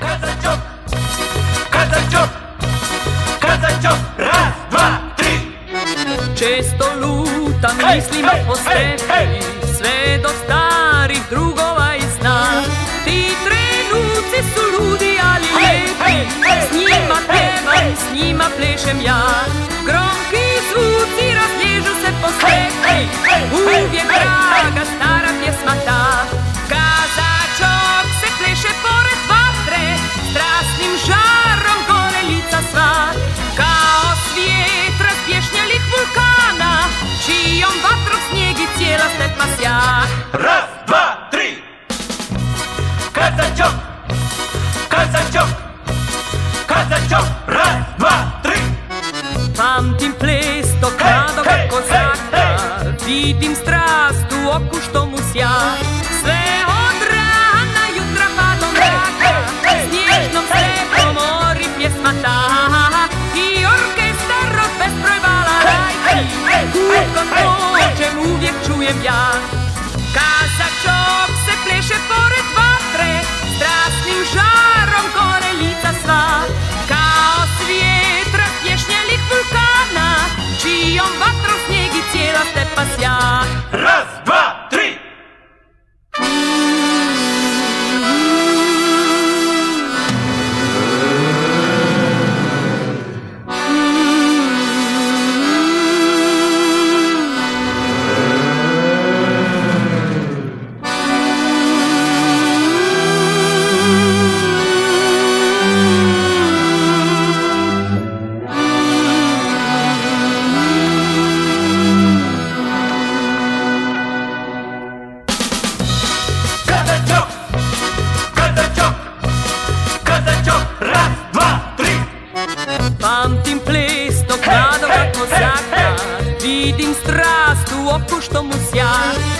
Казачок, казачок, казачок, раз, dva, tri. Često lutam mislima po stepi, sve do starih drugova i sna. Ti trenuci su ludi, ali lijepi, s njima pjevam, s njima plešem ja. Gromki zvuci razlježu se po stepi, uvijek draga stara pjesma ta. Kazačok se pleše pored vatre, strasnim žarom gore lica sva. Kao svijet razbješnjelih vulkana, čijom vatrom snijegi cijela stepa sja. Раз, два, три. Казачок, казачок, казачок, раз, dva, tri. Pamtim ples tog mladog kozaka, vidim strast u oku što mu sja. Sve od rana jutra pa do mraka, snježnom stepom ori pjesma ta. I orkestar od bezbroj balarajki, kud god dođem uvijek čujem ja. Kazačok se pleše pored vatre, strasnim žarom gore lica sva. Kao svijet razbješnjelih vulkana, čijom vatrom snijegi cijela stepa sja. Раз, два, три. Казачок, казачок, казачок, раз, два, tri. Pamtim ples tog mladoga kozaka, vidim strast u oku što mu sja.